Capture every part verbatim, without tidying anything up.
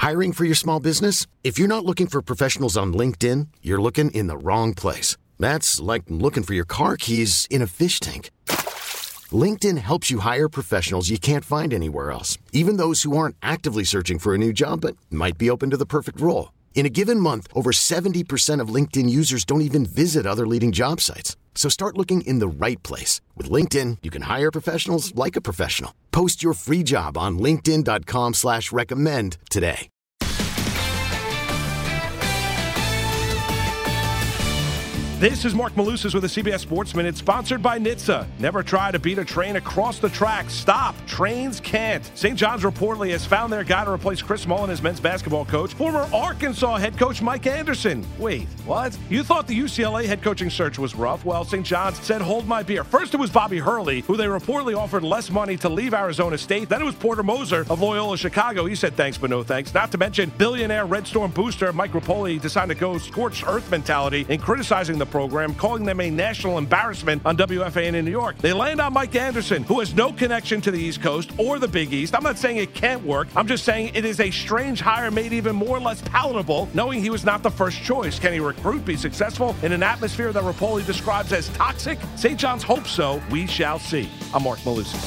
Hiring for your small business? If you're not looking for professionals on LinkedIn, you're looking in the wrong place. That's like looking for your car keys in a fish tank. LinkedIn helps you hire professionals you can't find anywhere else, even those who aren't actively searching for a new job but might be open to the perfect role. In a given month, over seventy percent of LinkedIn users don't even visit other leading job sites. So start looking in the right place. With LinkedIn, you can hire professionals like a professional. Post your free job on linkedin.com slash recommend today. This is Mark Malusis with the C B S Sports Minute, sponsored by N H T S A. Never try to beat a train across the tracks. Stop. Trains can't. Saint John's reportedly has found their guy to replace Chris Mullen as men's basketball coach. Former Arkansas head coach Mike Anderson. Wait, what? You thought the U C L A head coaching search was rough? Well, Saint John's said hold my beer. First it was Bobby Hurley, who they reportedly offered less money to leave Arizona State. Then it was Porter Moser of Loyola Chicago. He said thanks but no thanks. Not to mention billionaire Red Storm booster Mike Rapoli decided to go scorched earth mentality in criticizing the program, calling them a national embarrassment on W F A N in New York. They land on Mike Anderson, who has no connection to the East Coast or the Big East. I'm not saying it can't work. I'm just saying it is a strange hire made even more or less palatable, knowing he was not the first choice. Can he recruit, be successful in an atmosphere that Rapoli describes as toxic? Saint John's hopes so. We shall see. I'm Mark Malusis.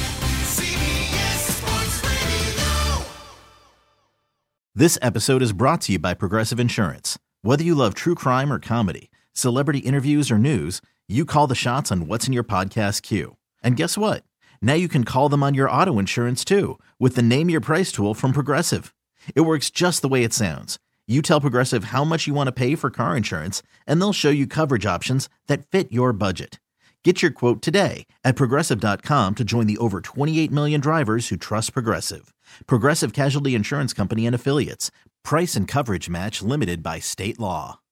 This episode is brought to you by Progressive Insurance. Whether you love true crime or comedy, celebrity interviews or news, you call the shots on what's in your podcast queue. And guess what? Now you can call them on your auto insurance too with the Name Your Price tool from Progressive. It works just the way it sounds. You tell Progressive how much you want to pay for car insurance, and they'll show you coverage options that fit your budget. Get your quote today at Progressive dot com to join the over twenty-eight million drivers who trust Progressive. Progressive Casualty Insurance Company and Affiliates. Price and coverage match limited by state law.